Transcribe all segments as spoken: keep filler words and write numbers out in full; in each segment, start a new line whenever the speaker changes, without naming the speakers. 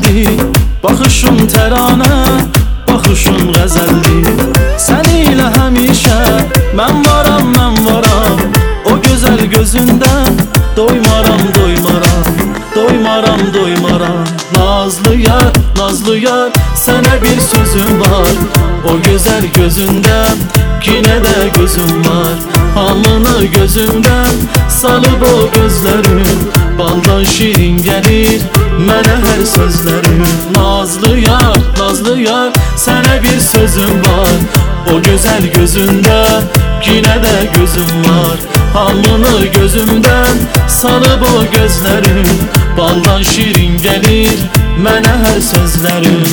gözəldir. Baxışın təranə, baxışın qəzəldir. Sən ilə həmişə mən varam, mən varam. O gözəl gözündən doymaram, doymaram, doymaram, doymaram. Nazlı yar, nazlı yar, sənə bir sözüm var. O gözəl gözündən yine de gözüm var. Alnını gözümdən salıb o gözlərin, baldan şirin gəlir mənə hər sözlərin. Nazlı yar, nazlı yar, sənə bir sözüm var. O gözəl gözündə yine de gözüm var. Alnını gözümdən salıb o gözlərin, baldan şirin gəlir mənə hər sözlərin.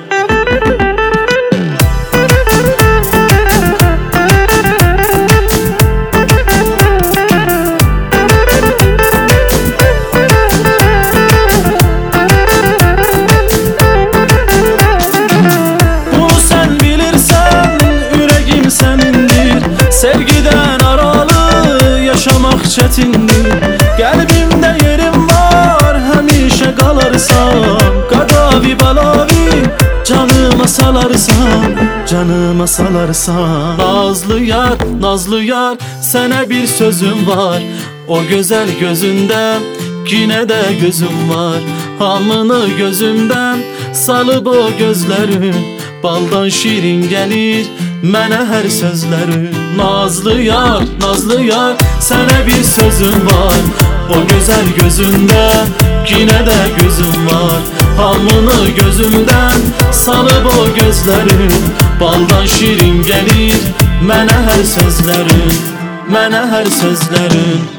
Sevgiden aralı yaşamak çetindir. Kalbimde yerim var, həmişə qalarsan. Qadavi balavi canıma salarsan, canıma salarsan. Nazlı yar, nazlı yar, sənə bir sözüm var. O gözəl gözündə yine de gözüm var. Alnını gözümdən salıb o gözlərin, baldan şirin gəlir mənə hər sözlərin. Nazlı yar, nazlı yar, sənə bir sözüm var. O gözəl gözündə yine de gözüm var. Alnını gözümdən salıb o gözlərin, baldan şirin gəlir mənə hər sözlərin, mənə hər sözlərin.